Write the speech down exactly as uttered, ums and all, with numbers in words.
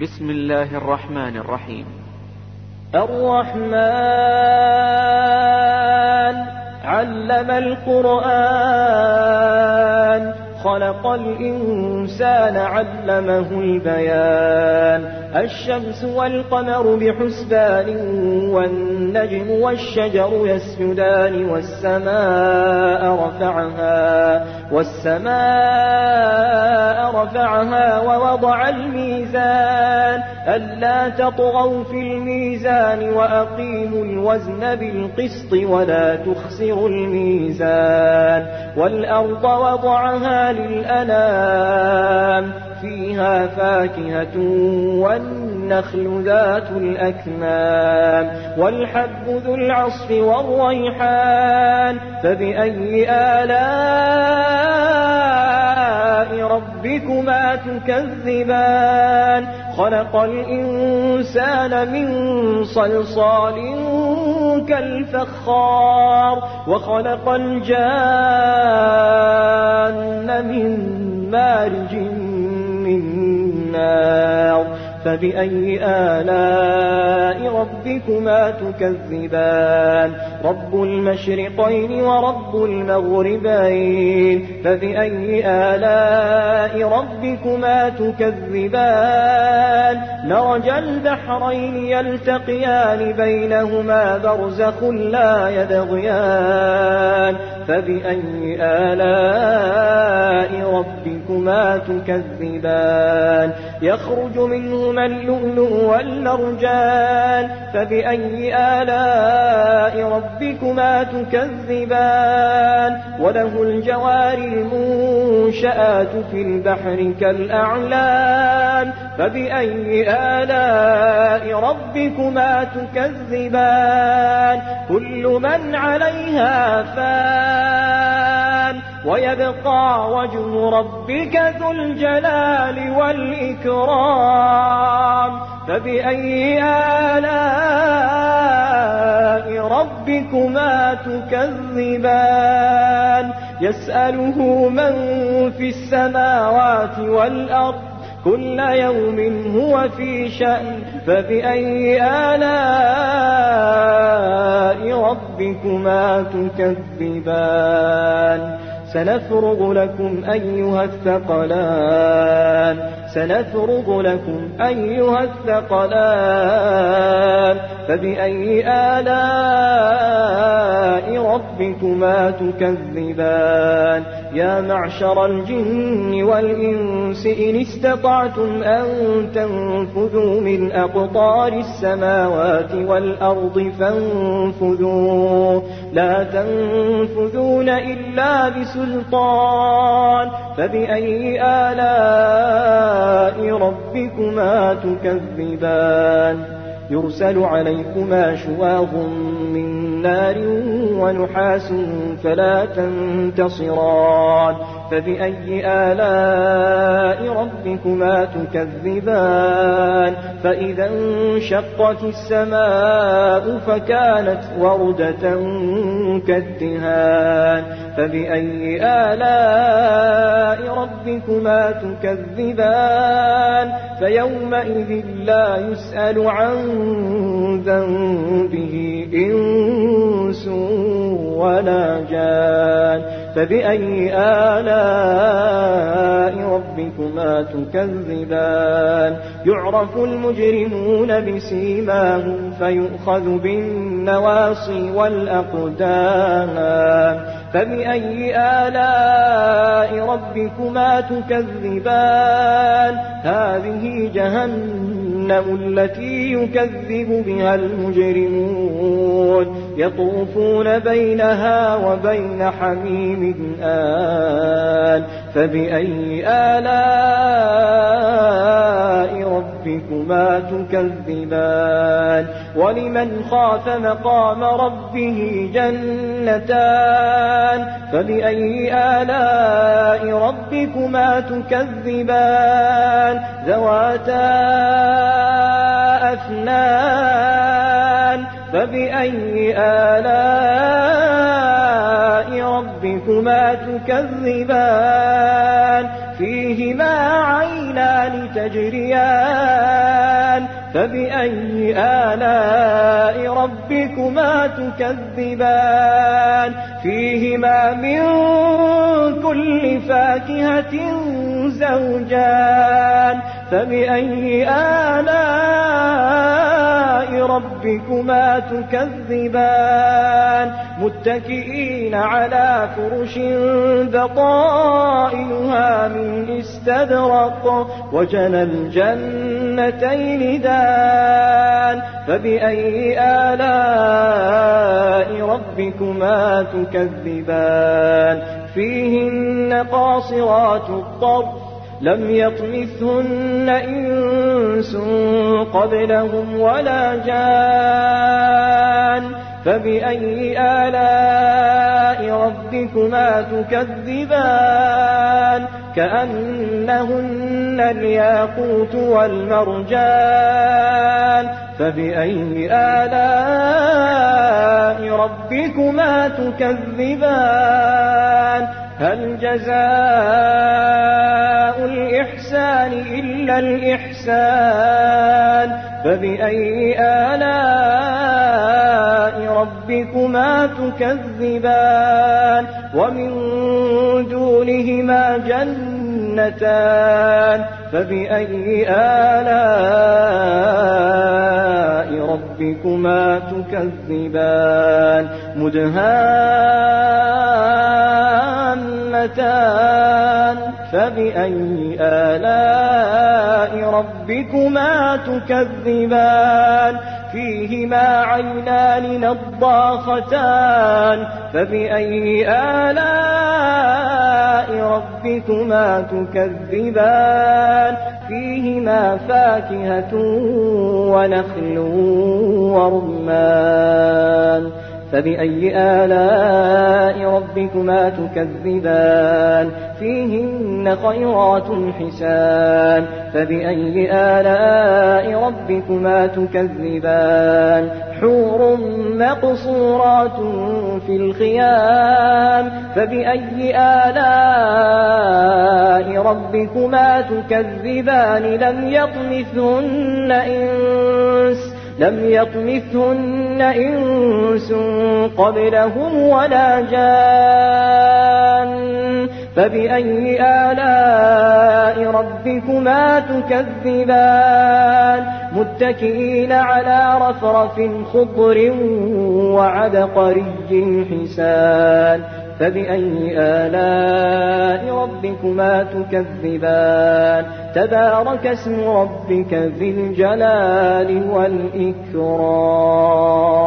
بسم الله الرحمن الرحيم. الرحمن علم القرآن خلق الإنسان علمه البيان الشمس والقمر بحسبان والنجم والشجر يسجدان والسماء رفعها والسماء رفعها ووضع الميزان ألا تطغوا في الميزان وأقيموا الوزن بالقسط ولا تخسروا الميزان والأرض وضعها للأنام فيها فاكهة والنخل ذات الأكمام والحب ذو العصف والريحان فبأي آلاء ربكما تكذبان خلق الإنسان من صلصال كالفخار وخلق الجان من مارج من نار فبأي آلاء ربكما تكذبان رب المشرقين ورب المغربين فبأي آلاء ربكما تكذبان مرج البحرين يلتقيان بينهما برزخ لا يبغيان فبأي آلاء ربكما تكذبان يخرج منهما اللؤلؤ والمرجان فبأي آلاء ربكما تكذبان وله الجوار المنشآت في البحر كالأعلام فبأي آلاء ربكما تكذبان كل من عليها فان ويبقى وجه ربك ذو الجلال والإكرام فبأي آلاء ربكما تكذبان يسأله من في السماوات والأرض كل يوم هو في شأن فبأي آلاء ربكما تكذبان سنفرغ لكم أيها الثقلان سنفرغ لكم أيها الثقلان فبأي آلاء ربكما تكذبان يا معشر الجن والإنس إن استطعتم أن تنفذوا من أقطار السماوات والأرض فانفذوا لا تنفذون إلا بسلطان فبأي آلاء ربكما تكذبان يرسل عليكما شواظ من نار ونحاس فلا تنتصران فبأي آلاء ربكما تكذبان فإذا انشقت السماء فكانت وردة كالدهان فبأي آلاء ربكما تكذبان فيومئذ لا يسأل عن ذنبه إنس ولا جان فبأي آلاء ربكما تكذبان يعرف المجرمون بسيماهم فيؤخذ بالنواصي والأقدام فبأي آلاء ربكما تكذبان هذه جهنم التي يكذب بها المجرمون يطوفون بينها وبين حميم آن فبأي آلاء ربكما تكذبان ولمن خاف مقام ربه جنتان فبأي آلاء ربكما تكذبان ذواتا أفنان فبأي آلاء ربكما تكذبان فيهما عينان تجريان فبأي آلاء ربكما تكذبان فيهما من كل فاكهة زوجان فبأي آلاء ربكما تكذبان متكئين على فرش بطائنها من استبرق وجنى الجنتين دان فبأي آلاء ربكما تكذبان فيهن قاصرات الطرف لم يطمثهن إنس قبلهم ولا جان فبأي آلاء ربكما تكذبان كأنهن الياقوت والمرجان فبأي آلاء ربكما تكذبان هل جزاء الإحسان إلا الإحسان فبأي آلاء ربكما تكذبان ومن دونهما جنتان فبأي آلاء ربكما تكذبان مدهامتان فبأي آلاء ربكما تكذبان فيهما عينان نضاختان فبأي آلاء ربكما تكذبان فيهما فاكهة ونخل ورمان فبأي آلاء ربكما تكذبان فيهن خيرات حسان فبأي آلاء ربكما تكذبان حور مقصورات في الخيام فبأي آلاء ربكما تكذبان لم يطمثهن إنس لم يطمثهن إنس قبلهم ولا جان فبأي آلاء ربكما تكذبان متكئين على رفرف خضر وعبقري حسان فبأي آلاء ربكما تكذبان تبارك اسم ربك ذي الجلال والإكرام